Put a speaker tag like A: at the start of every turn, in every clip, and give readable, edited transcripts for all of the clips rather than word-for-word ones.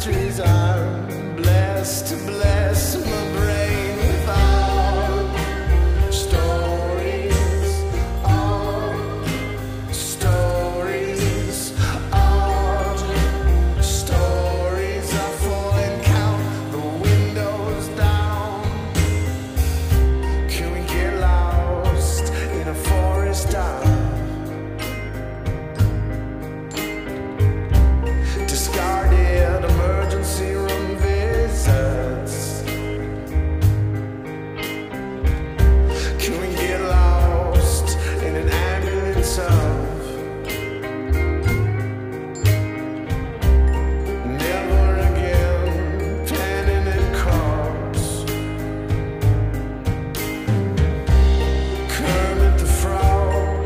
A: tapestries I'm blessed to bless my brain with art. Stories, art, stories, art. Stories are full and count the windows down. Can we get lost in a forest dark? Discarded emergency room visits. Can we get lost in an ambulance of never again planning and corpse? Kermit the Frog,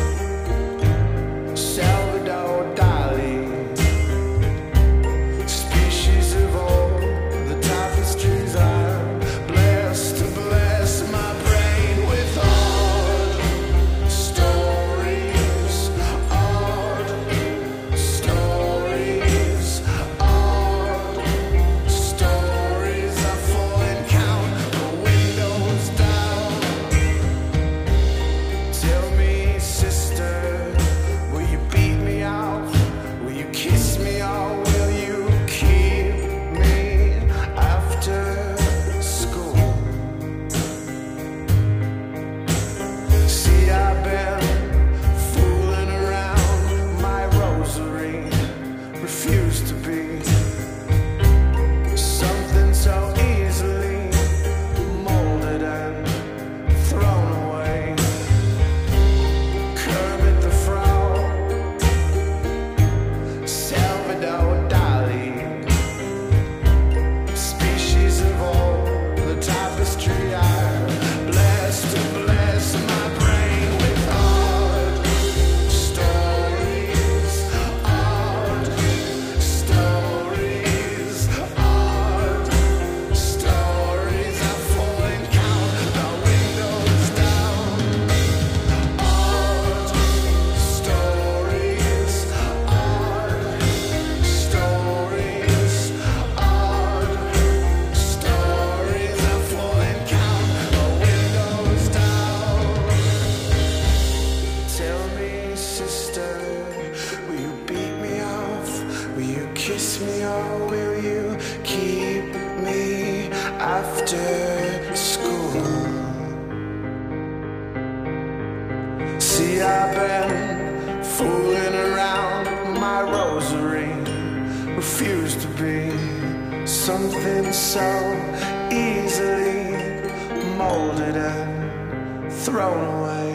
A: Salvador Dali. Species of all the tapestries I'm blessed to bless my brain with art. Stories, art, stories, art. Stories are full and count the windows down. Tell me, sister, will you beat me off? Will you kiss me or will you keep me after school? See, I've been fooling around my rosary, refuse to be something so easily molded and thrown away. Kermit the Frog, Salvador Dali. Species of all the tapestry I'm blessed to bless my brain with art. Stories, art, stories, art. Stories are full and count the windows down. Art, stories, art, stories, art. Stories are full and count the windows down. Tell me, sister, will you beat me off? Will you kiss me or will you keep me after school? See, I've been fooling around my rosary, refuse to be something so easily molded and thrown away.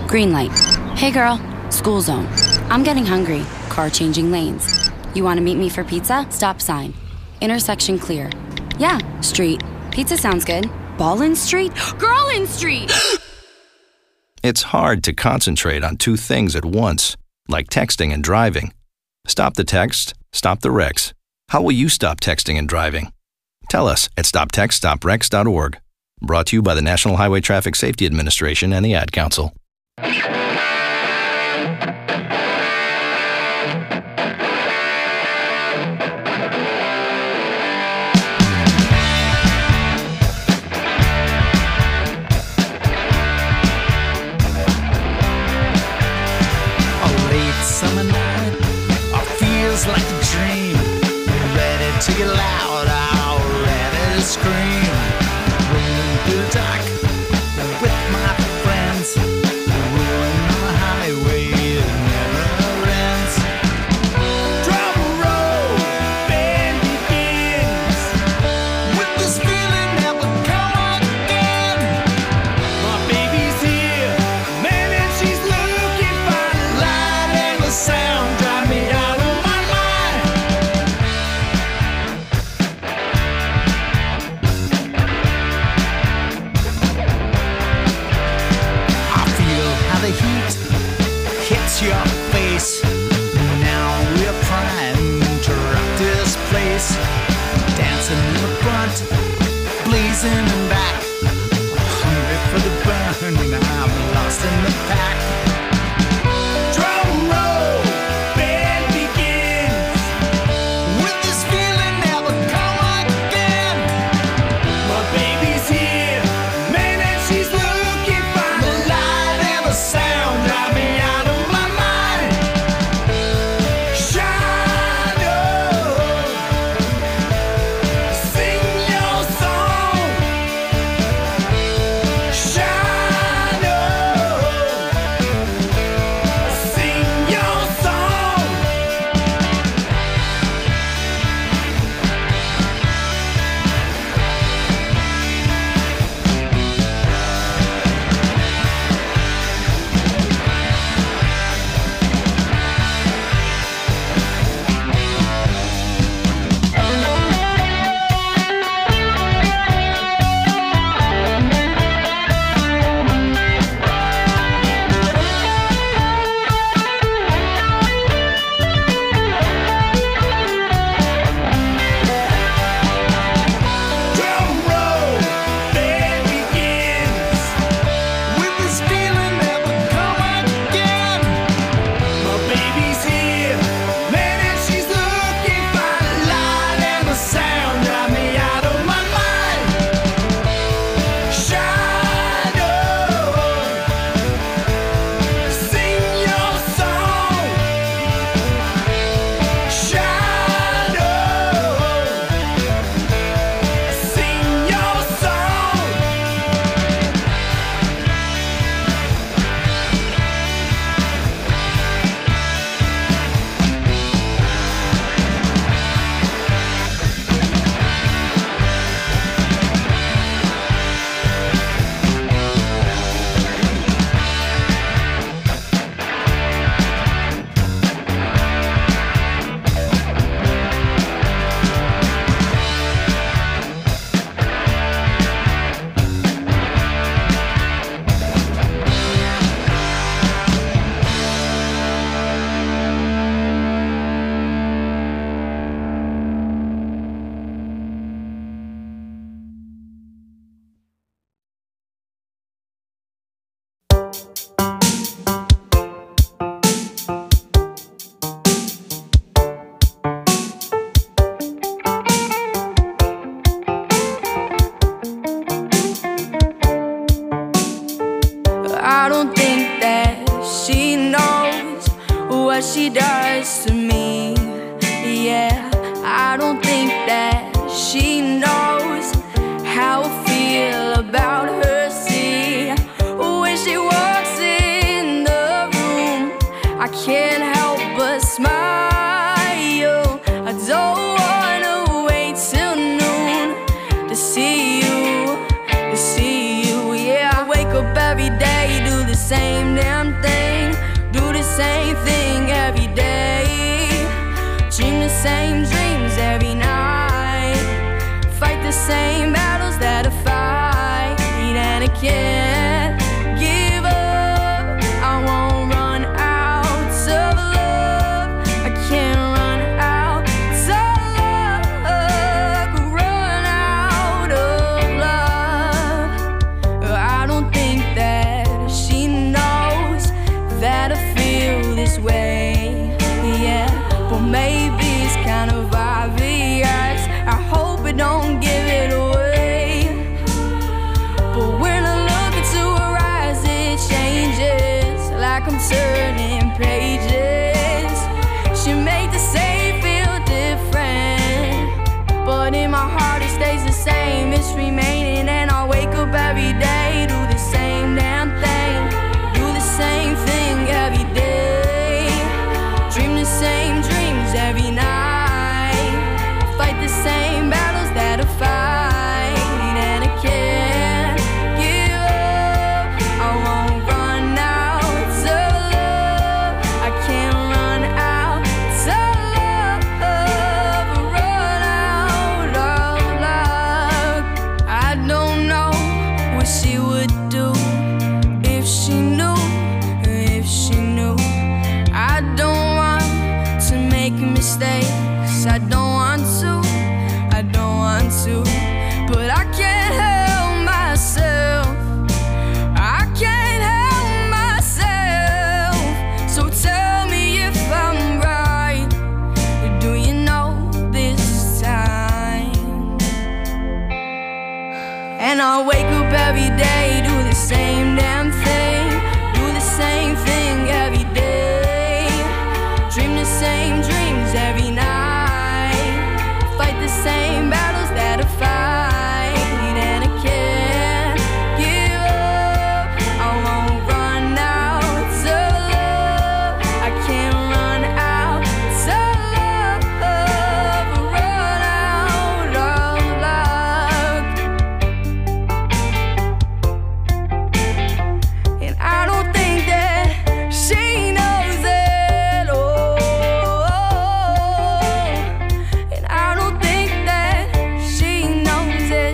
B: Green light. Hey girl, school zone. I'm getting hungry. Car changing lanes. You want to meet me for pizza? Stop sign. Intersection clear. Yeah, street. Pizza sounds good. Ballin' Street? Girlin' Street!
C: It's hard to concentrate on two things at once, like texting and driving. Stop the text, stop the wrecks. How will you stop texting and driving? Tell us at stoptextstopwrecks.org. Brought to you by the National Highway Traffic Safety Administration and the Ad Council.
D: Summer night, feels like a dream. Ready to get loud, ready to scream. Rolling through the dark with my friends. Rolling on the highway, it never ends. Drum roll, band begins. With this feeling that will come again. My baby's here, man, and she's looking fine. The sound drive me out of my mind. I feel how the heat hits your face. Now we're primed to rock this place. Dancing in the front, blazing in back. Hungry for the burn, I'm lost in the pack.
E: what she does to me. Yeah, I don't think that she knows how I feel about her. See, when she walks in the room, I can't help but smile. I don't wanna wait till noon to see you, Yeah, I wake up every day, do the same damn same, it's remaining. And I wake up every day, do the same damn thing, do the same thing every day, dream the same dreams every night, fight the same battles that I fight, and I can't give up. I won't run out of love, I can't run out of love, run out of love. I don't know what she would do if she knew, if she knew. I don't want to make mistakes, I don't want to, I don't want to, but I can't help myself, I can't help myself. So tell me if I'm right, do you know this time? And I'll wake up every day, do the same damn thing, do the same thing every day, dream the same dreams every night, fight the same battles that I fight, and I can't give up. I won't run out of love, I can't run out of love, run out of love. And I don't think that she knows it, oh, and I don't think that she knows it.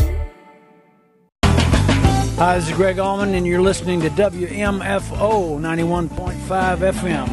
F: Hi, this is Greg Allman, and you're listening to WMFO 91.5 FM.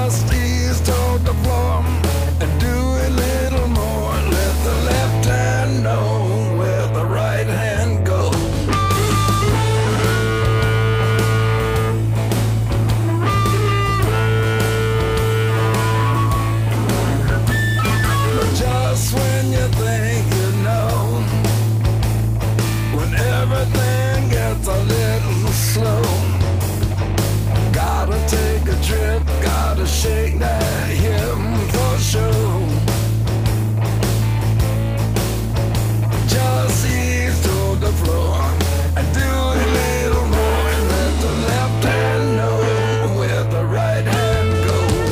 A: Just ease toward the floor and do a little more. Let the left hand know where the right hand goes. Just when you think you know, when everything gets a little slow, gotta take a trip, gotta shake that hip for sure. Just ease to the floor and do a little more, and let the left hand know where the right hand goes.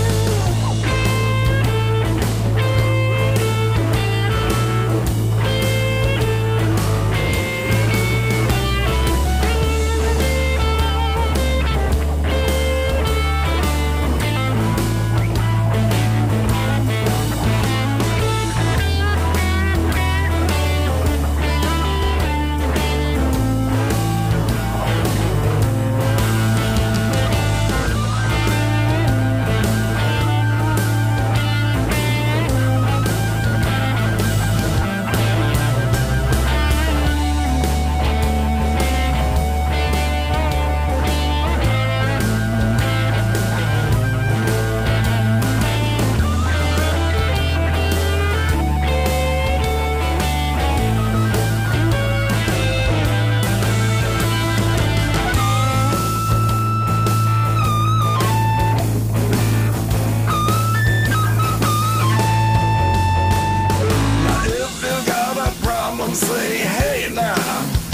A: Say, hey now,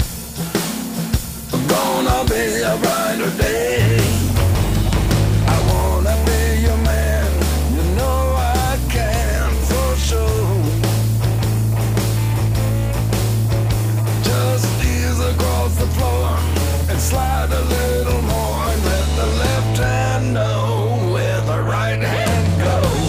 A: gonna be a brighter day. I wanna be your man, you know I can for sure. Just ease across the floor and slide a little more, and let the left hand know where the right hand goes.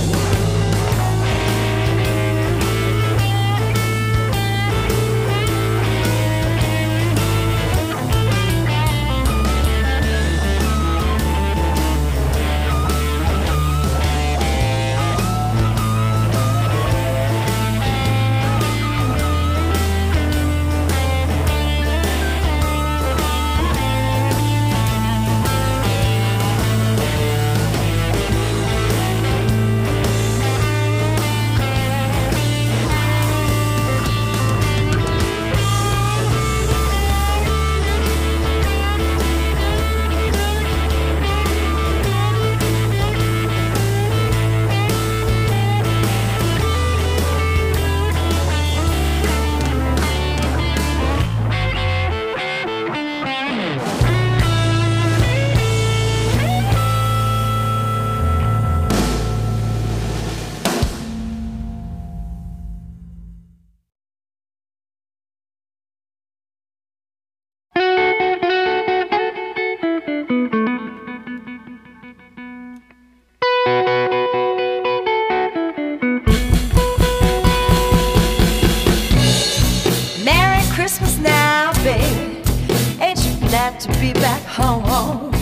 G: To be back home.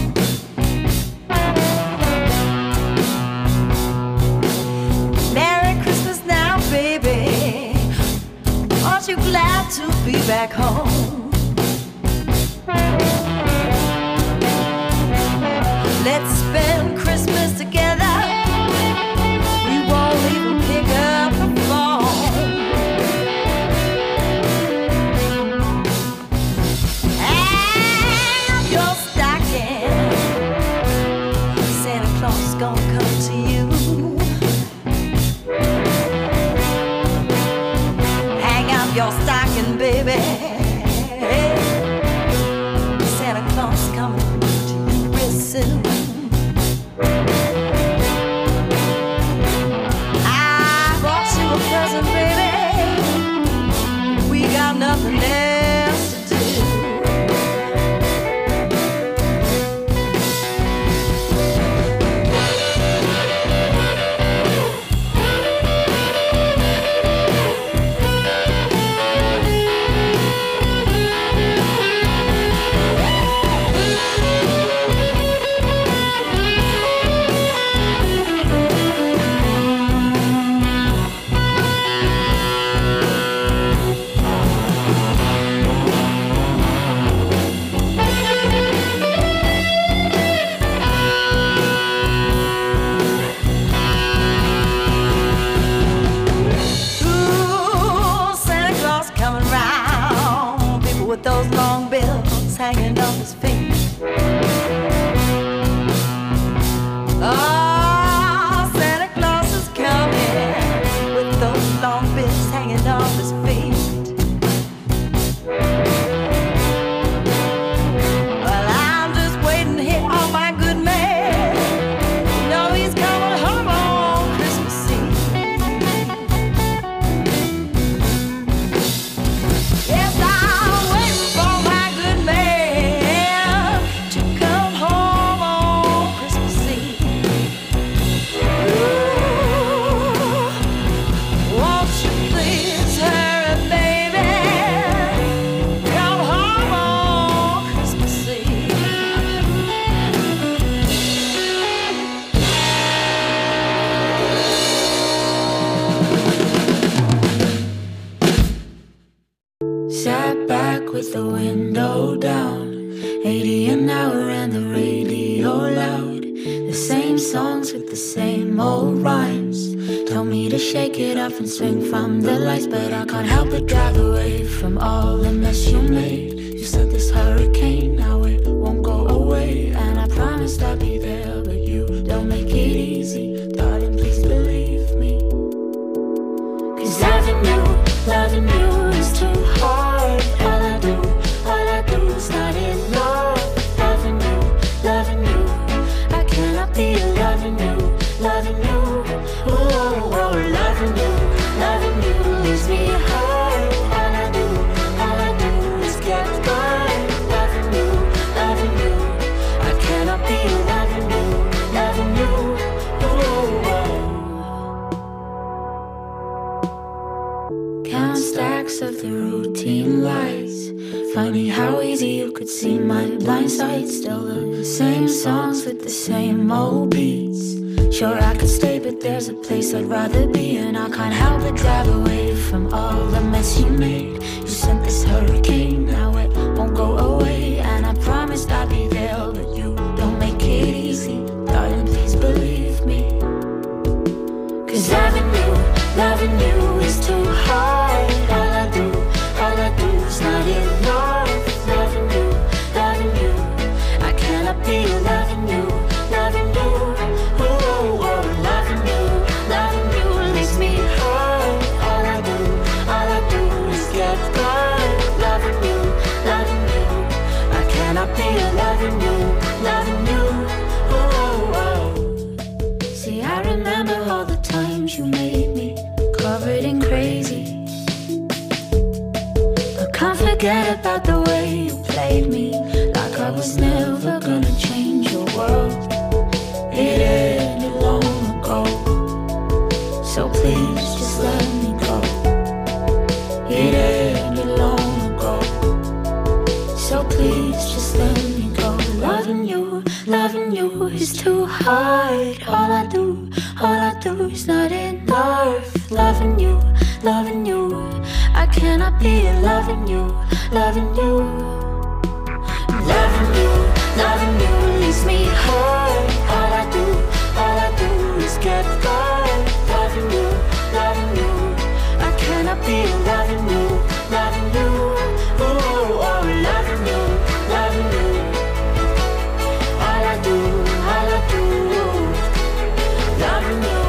G: Merry Christmas now, baby. Aren't you glad to be back home? Let's spend Christmas together. We won't even pick up the phone. Gonna come to you. Hang out your stocking, baby.
E: back with the window down. 80 an hour and the radio loud. The same songs with the same old rhymes. Tell me to shake it off and swing from the lights, but I can't help but drive away from all the mess you made. You sent this hurricane, now it won't go away. And I promised I'd be there, but you don't make it easy. Darling, please believe me. 'Cause loving you is too hard. All I do is not enough. Loving you, I cannot be loving you. Oh, loving you leaves me hard. All I do is get by. Loving you, I cannot be loving you. Oh. Count stacks of the routine lights. Funny how easy you could see my blind side. Still the same songs with the same old beats. Sure I could stay, but there's a place I'd rather be. And I can't help but drive away from all the mess you made. You sent this hurricane, now it won't go away. And I promised I'd be there, but you don't make it easy. Darling, please believe me. 'Cause loving you is too hard. All I do is not enough. Loving you, I cannot be loving you. Oh, loving you leaves me hard. All I do is get by. Loving you, I cannot be loving you. Oh. See, I remember all the times you made me covered in crazy. Can't forget about the way you played me, like I was never gonna change your world. It ended long ago, so please just let me go. It ended long ago, so please just let me go. Loving you is too hard. All I do is not enough. Loving you, I cannot be loving you. Loving you leaves me hard. All I do is get by. Loving you, I cannot be loving you. Oh, loving you. All I do, loving you.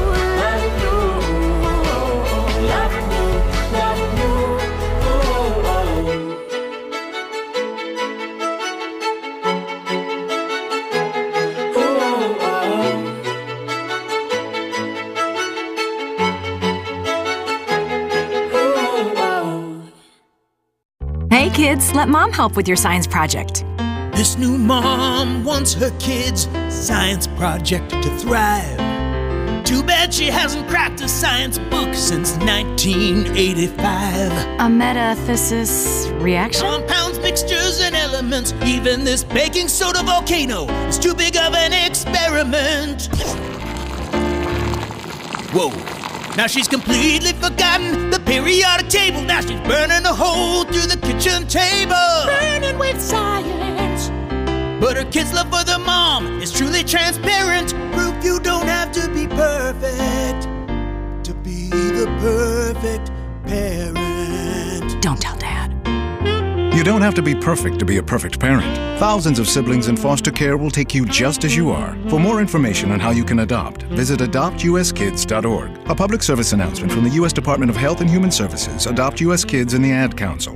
H: Hey kids, let mom help with your science project.
D: This new mom wants her kids' science project to thrive. Too bad she hasn't cracked a science book since 1985.
H: A metathesis reaction?
D: Compounds, mixtures, and elements. Even this baking soda volcano is too big of an experiment. Whoa. Now she's completely forgotten the periodic table. Now she's burning a hole through the kitchen table. Burning with science. But her kids' love for their mom is truly transparent. Proof you don't have to be perfect to be the perfect parent.
H: Don't tell Dad.
I: You don't have to be perfect to be a perfect parent. Thousands of siblings in foster care will take you just as you are. For more information on how you can adopt, visit adoptuskids.org. A public service announcement from the U.S. Department of Health and Human Services, Adopt U.S. Kids, and the Ad Council.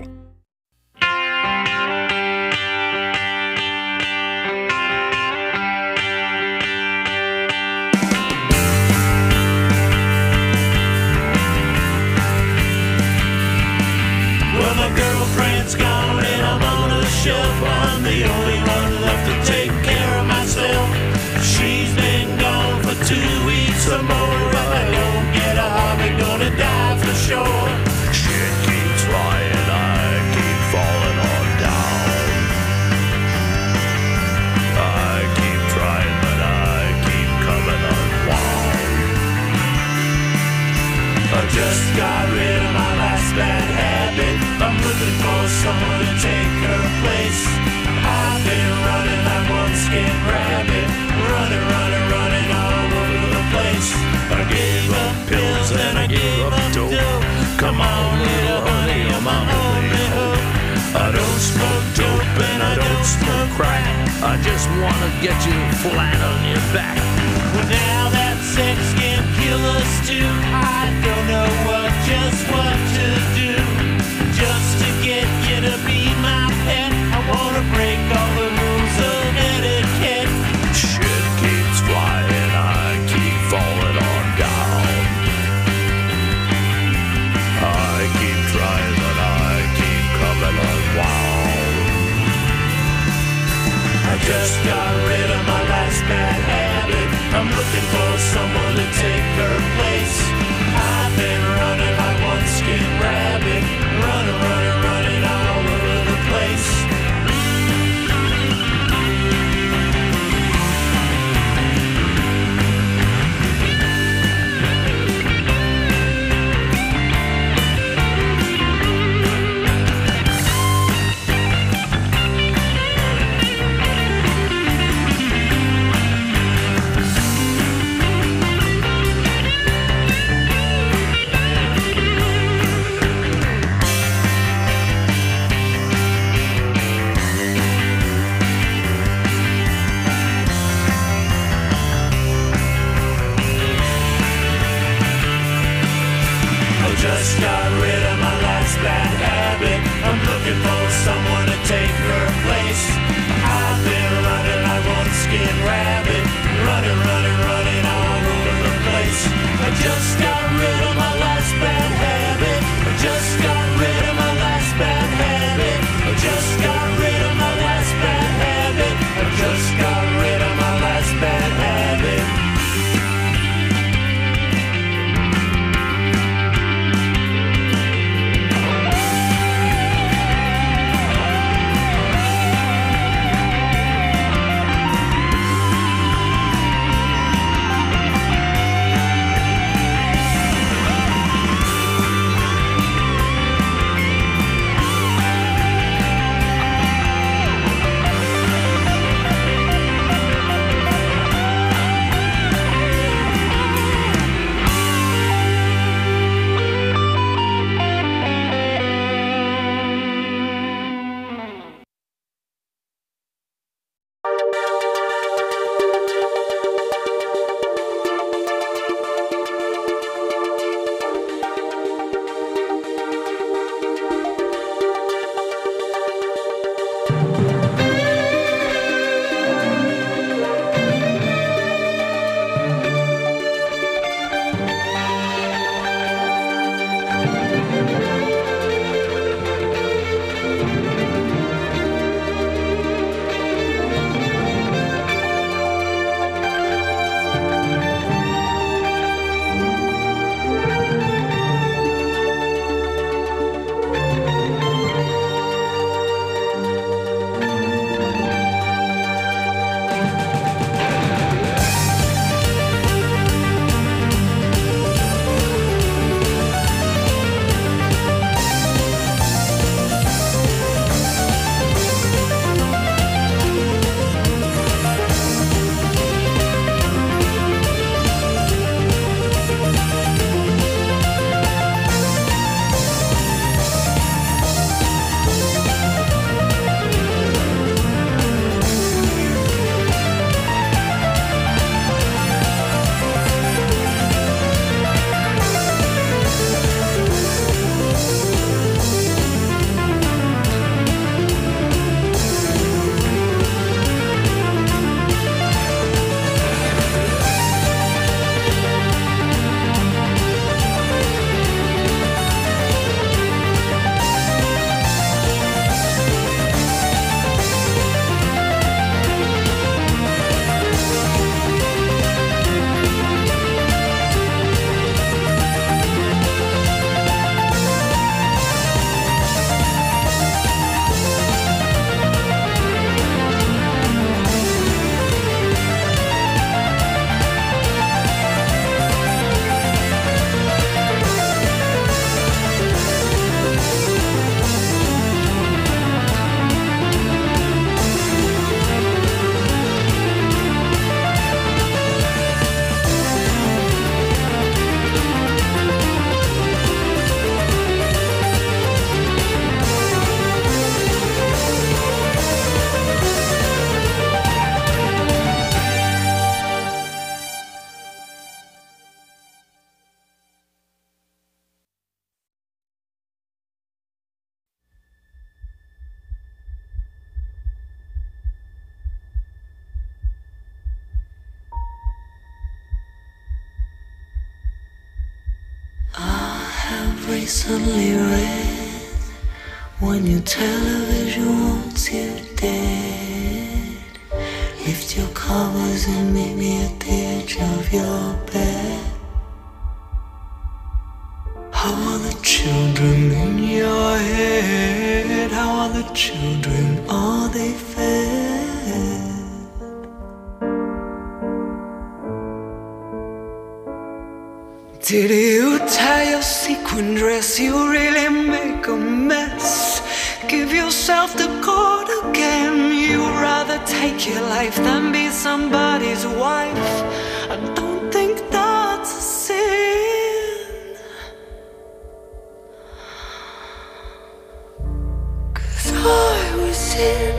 A: Well, my girlfriend's gone and I'm on a shelf. I'm the only one left to take care of myself. She's been gone for 2 weeks or more. If I don't get a hobby, gonna die for sure. Shit keeps flying, I keep falling on down. I keep trying, but I keep coming unwound. I just got rid of my last bad habit. I'm looking for someone to take
D: wanna get you flat on your back. Well, now that sex can kill us too, I don't know just what to do. Just to get you to be my pet, I wanna break all the rules of etiquette. Shit keeps flying, I keep falling on down. I keep trying, but I keep coming unwound. I just got rid of my last bad habit. I'm looking for someone to take her place. I've been running like one skin rabbit, running all over the place. Just got rid of my last bad habit. I'm looking for someone to take her place. I've been running like one skin rabbit, running all over the place. I just got rid of my last bad habit. I just got rid of my last bad habit. I just got rid of my last bad habit. I just got rid of my last bad habit.
J: recently read when your television wants you dead. Lift your covers and meet me at the edge of your bed. How are the children in your head? How are the children? Are they fed? Did you tie your sequin dress? You really make a mess. Give yourself the cord again. You'd rather take your life than be somebody's wife. I don't think that's a sin. 'Cause I was in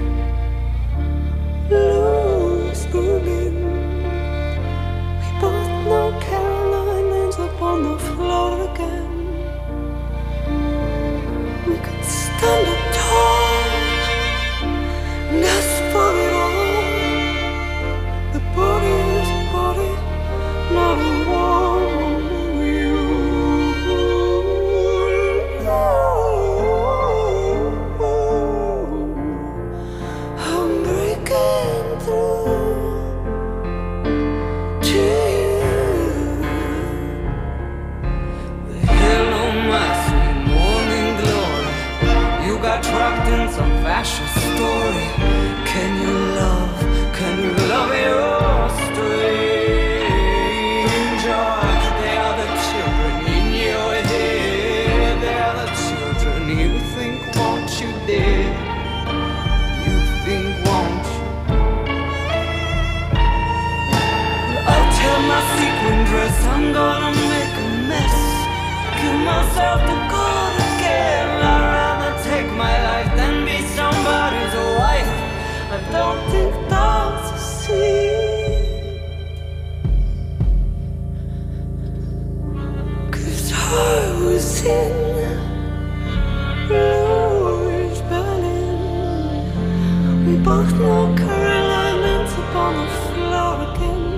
J: Louis Berlin. We both know Caroline ends up on the floor again. We could stand up tall and ask for it all. The body is a body, not a woman. I'm breaking through to you. The hell on my sweet morning glory. You got trapped in some fascist story. Can you love your stranger? They are the children in your head. They are the children you think want you dead. You think want you. I'll tell my sequin dress I'm gonna make a mess. Give myself the cord again. I'd rather take my life than be somebody's wife. I don't think that's a sin. 'Cause I was in Louis Berlin. We both know Caroline ends up on the floor again.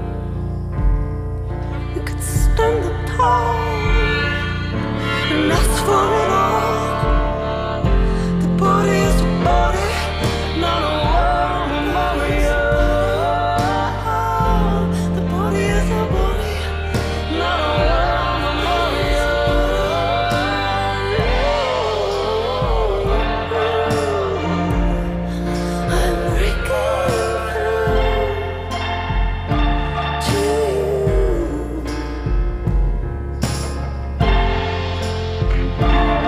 J: We could stand up tall and ask for it all. The body is a body, not a woman, Maria. The body is a body, not a woman, Maria. I'm breaking through to you.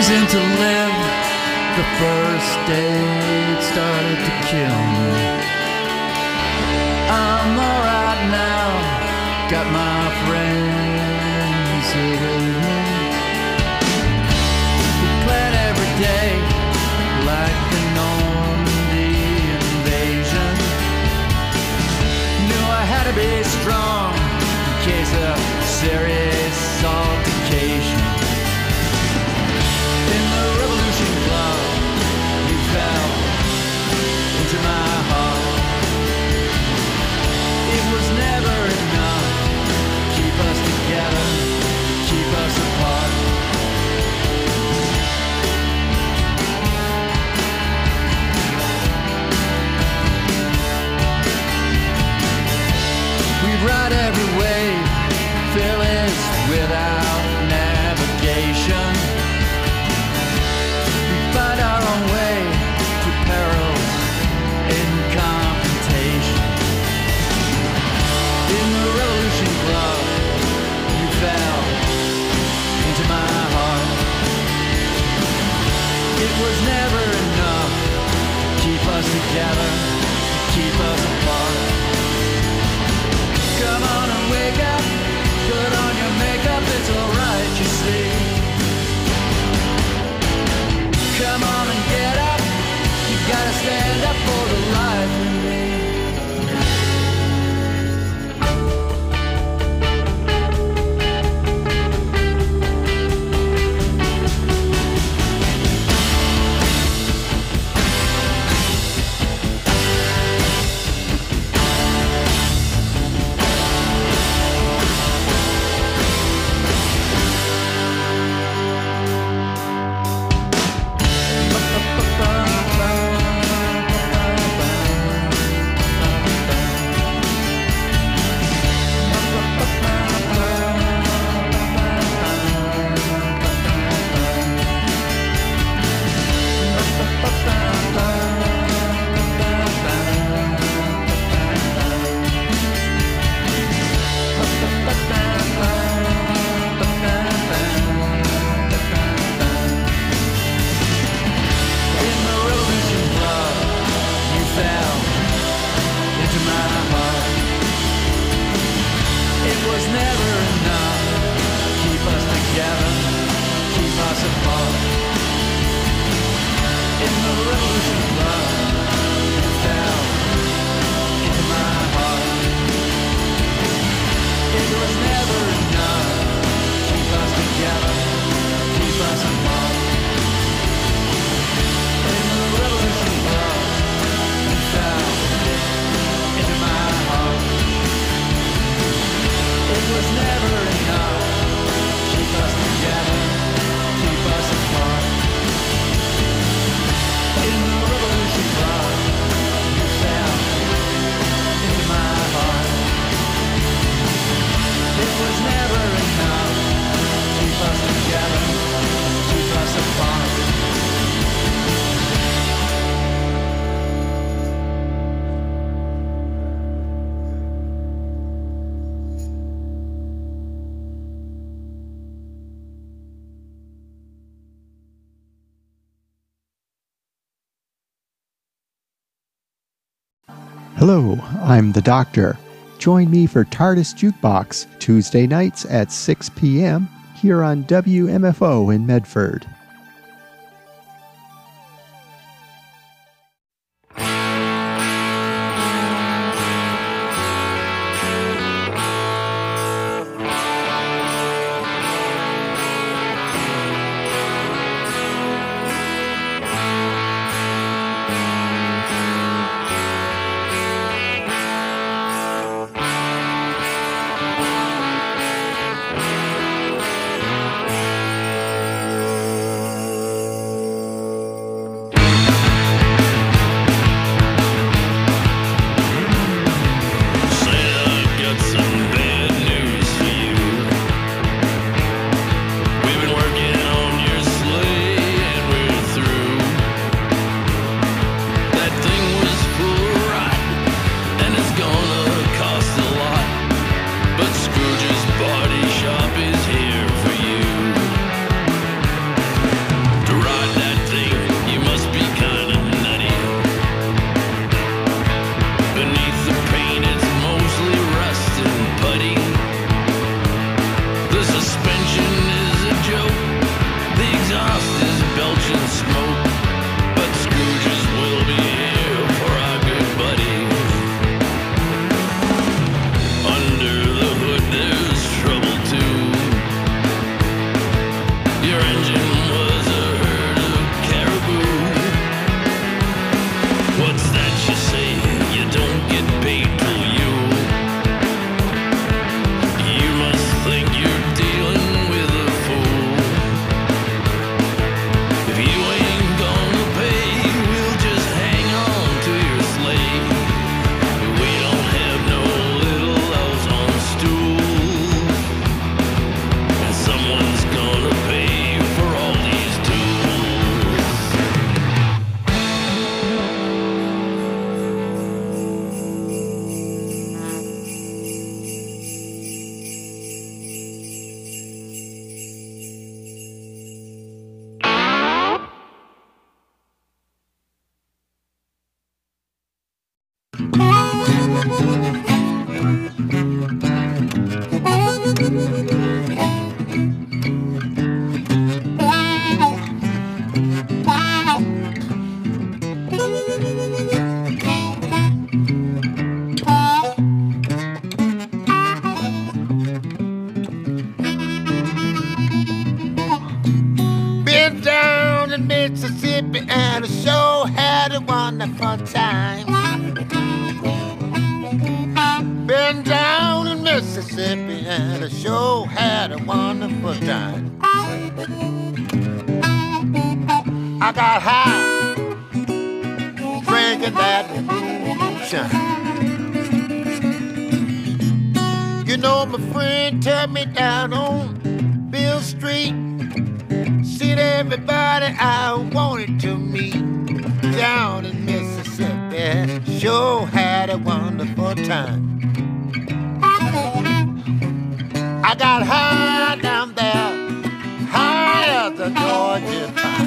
D: reason to live. The first day it started to kill me. I'm alright now, got my friends here with me. We plan every day like the Normandy invasion. Knew I had to be strong in case of serious altercation. In the revolution club, you fell into my heart. It was never enough. Keep us together, keep us apart. We'd ride every wave, fearless without navigation. We'd find our own way through perils and confrontation. In the revolution club, you fell into my heart. It was never enough to keep us together, to keep us apart. Come on and wake up, put on your makeup, it's alright, you see. Come on and get up, you gotta stand up for the life in me.
K: Hello, I'm the Doctor. Join me for TARDIS Jukebox Tuesday nights at 6 p.m. here on WMFO in Medford.
D: Been down in Mississippi and I sure had a wonderful time. Been down in Mississippi and I sure had a wonderful time. I got high, drinking that moonshine. You know my friend took me down on Bill Street. Seen everybody I wanted to meet down in Mississippi. Sure had a wonderful time. I got high down there, high as the Georgia pine.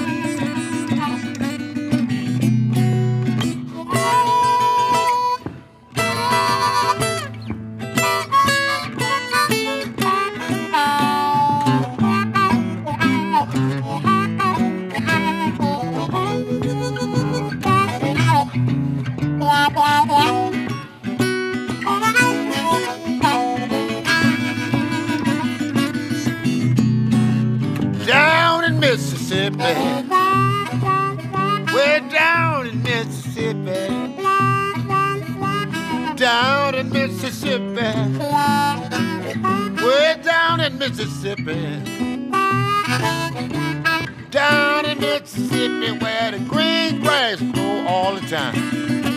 D: Down in Mississippi, way down in Mississippi, down in Mississippi, way down in Mississippi, down in Mississippi where the green grass grow all the time.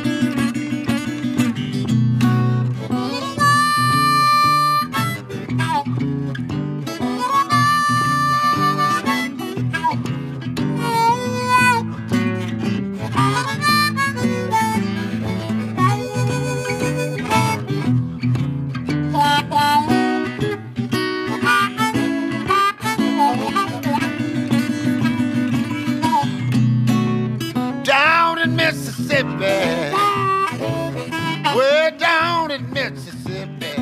D: Down in Mississippi, way down in Mississippi.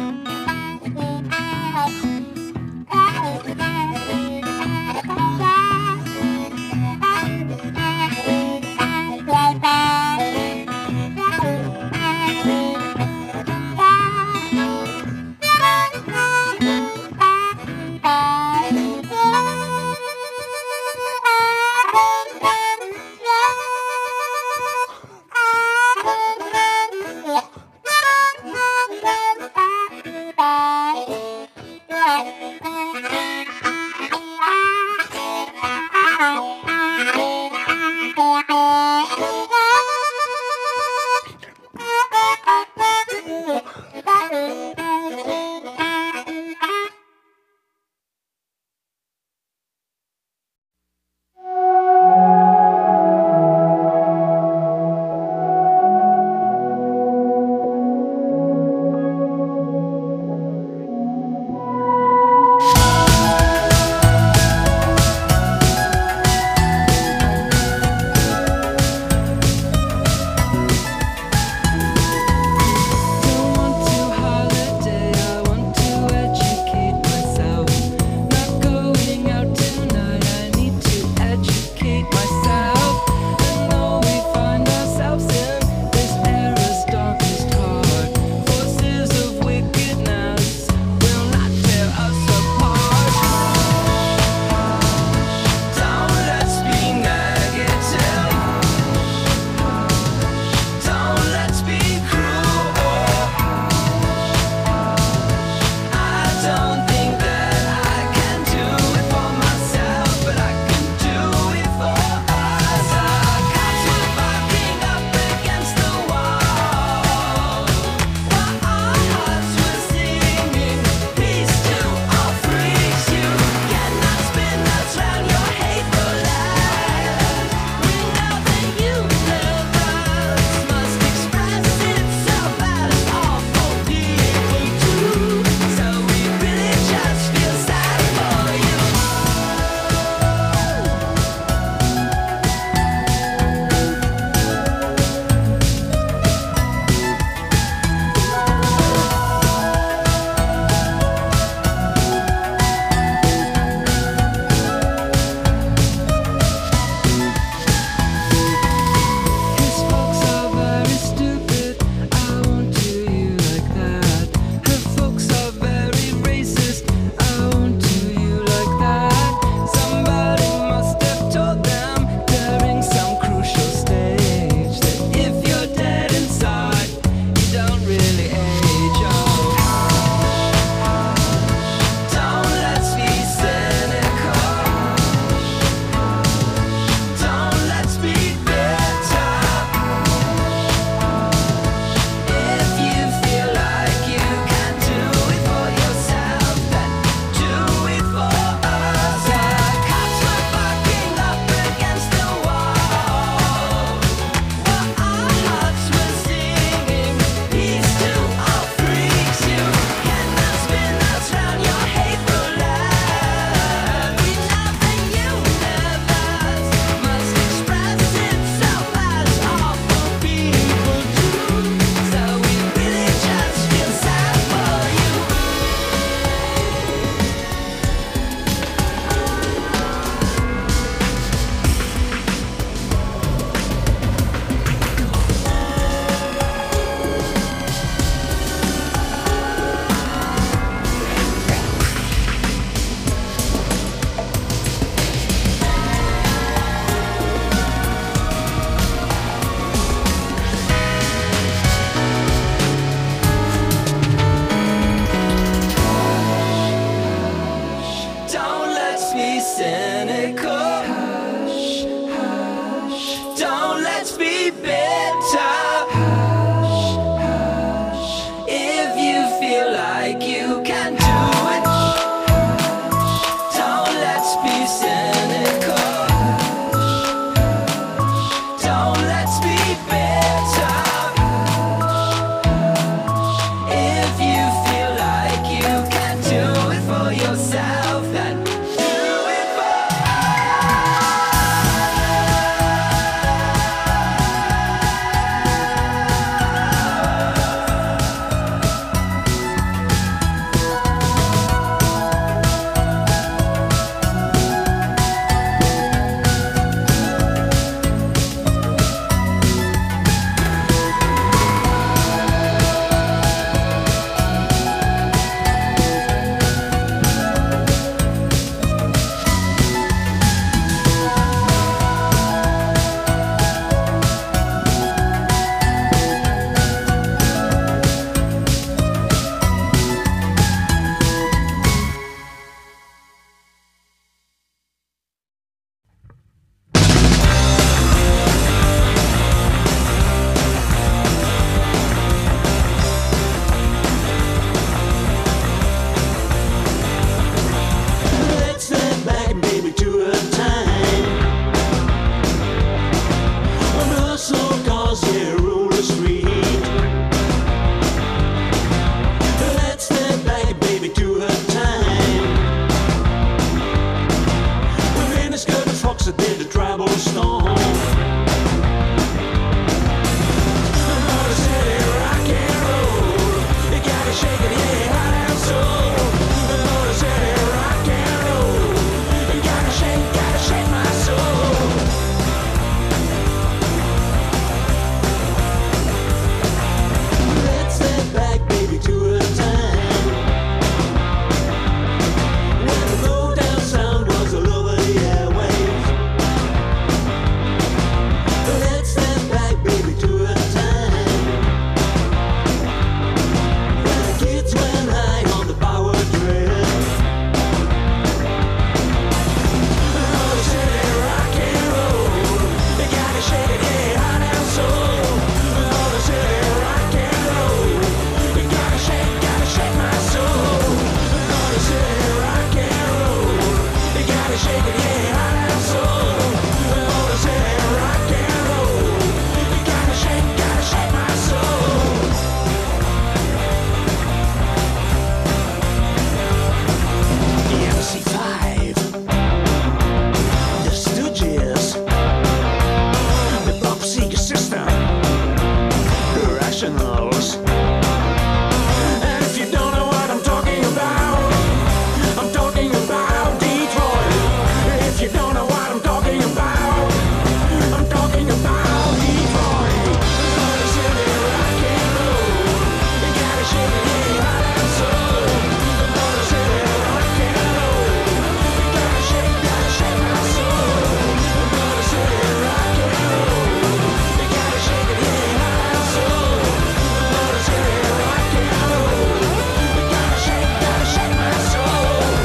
A: house. And if you don't know what I'm talking about, I'm talking about Detroit. If you don't know what I'm talking about, I'm talking about Detroit. Motor City rock and roll. You gotta shake it, yeah, heart and soul. Motor City rock and roll. You gotta shake my soul. Motor City rock and roll. You gotta shake it, yeah, heart and soul. Motor City rock and roll. You gotta shake my soul.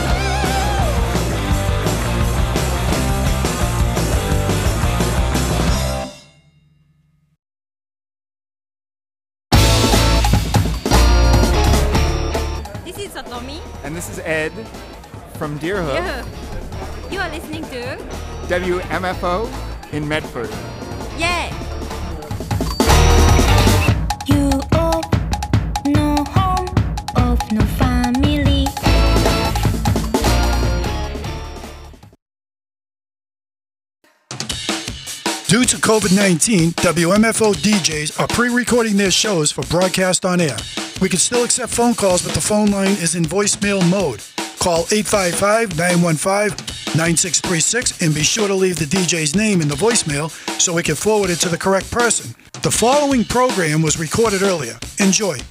L: This is Satomi.
M: And this is Ed from Deerhook,
L: Yeah. You are listening to
M: WMFO in Medford.
L: Yeah.
E: You of no home, of no family.
N: Due to COVID-19, WMFO DJs are pre-recording their shows for broadcast on air. We can still accept phone calls, but the phone line is in voicemail mode. Call 855-915-9636 and be sure to leave the DJ's name in the voicemail so we can forward it to the correct person. The following program was recorded earlier. Enjoy.